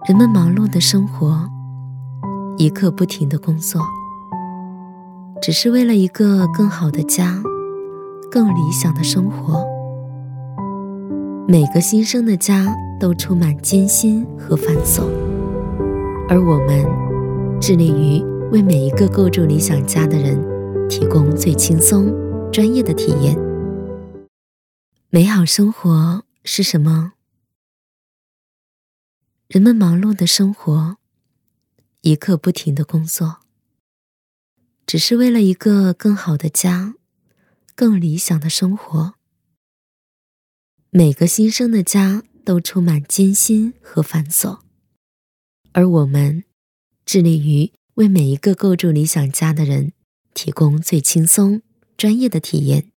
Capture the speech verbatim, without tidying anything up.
人们忙碌的生活，一刻不停的工作，只是为了一个更好的家，更理想的生活。每个新生的家都充满艰辛和繁琐，而我们致力于为每一个构筑理想家的人提供最轻松、专业的体验。美好生活是什么？人们忙碌的生活，一刻不停的工作，只是为了一个更好的家，更理想的生活。每个新生的家都充满艰辛和繁琐，而我们致力于为每一个构筑理想家的人提供最轻松、专业的体验。